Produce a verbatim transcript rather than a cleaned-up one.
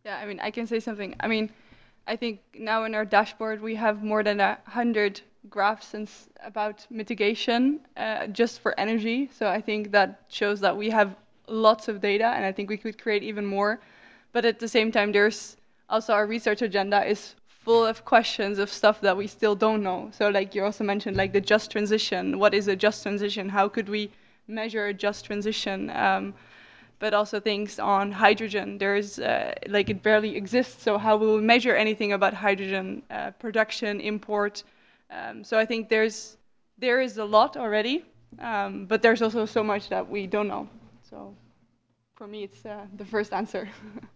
Yeah, I mean, I can say something. I mean, I think now in our dashboard we have more than a hundred graphs and s- about mitigation uh, just for energy. So I think that shows that we have lots of data, and I think we could create even more. But at the same time, there's also our research agenda is full of questions of stuff that we still don't know. So like you also mentioned, like the just transition. What is a just transition? How could we measure a just transition? Um, but also things on hydrogen. There's uh, like it barely exists, so how will we measure anything about hydrogen uh, production, import? Um, so I think there's there is a lot already, um, but there's also so much that we don't know. So for me, it's uh, the first answer.